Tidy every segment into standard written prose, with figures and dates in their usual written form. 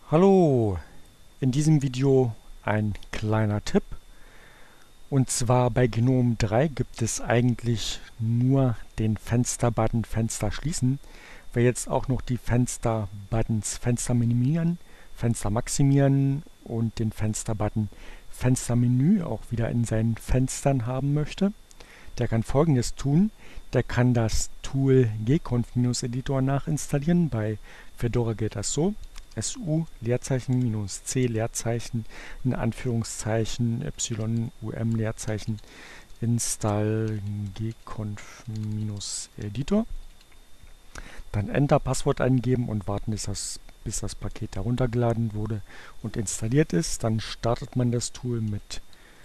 Hallo, in diesem Video ein kleiner Tipp. Und zwar bei GNOME 3 gibt es eigentlich nur den Fenster-Button Fenster schließen. Wer jetzt auch noch die Fenster-Buttons Fenster minimieren, Fenster maximieren und den Fenster-Button Fenstermenü auch wieder in seinen Fenstern haben möchte, der kann Folgendes tun. Der kann das Tool gconf-editor nachinstallieren. Bei Fedora geht das so: su Leerzeichen minus c Leerzeichen in Anführungszeichen yum Leerzeichen install gconf-editor. Dann Enter Passwort eingeben und warten, bis das Paket heruntergeladen wurde und installiert ist. Dann startet man das Tool mit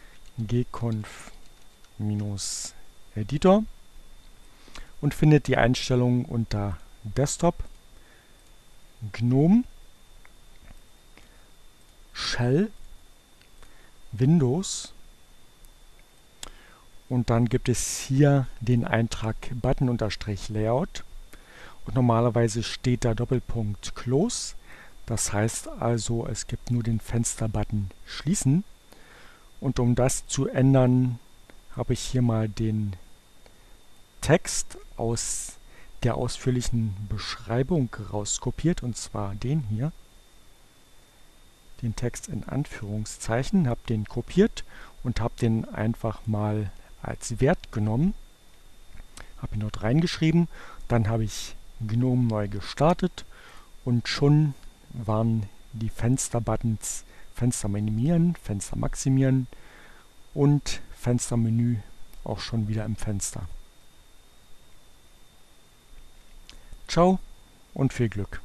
gconf-editor und findet die Einstellungen unter Desktop, GNOME, Shell, Windows, und dann gibt es hier den Eintrag Button-Layout und normalerweise steht da Doppelpunkt Close. Das heißt also, es gibt nur den Fenster-Button schließen, und um das zu ändern, habe ich hier mal den Text aus der ausführlichen Beschreibung rauskopiert, und zwar den hier. Den Text in Anführungszeichen, habe den kopiert und habe den einfach mal als Wert genommen, habe ihn dort reingeschrieben, dann habe ich GNOME neu gestartet und schon waren die Fenster-Buttons Fenster minimieren, Fenster maximieren und Fenstermenü auch schon wieder im Fenster. Ciao und viel Glück!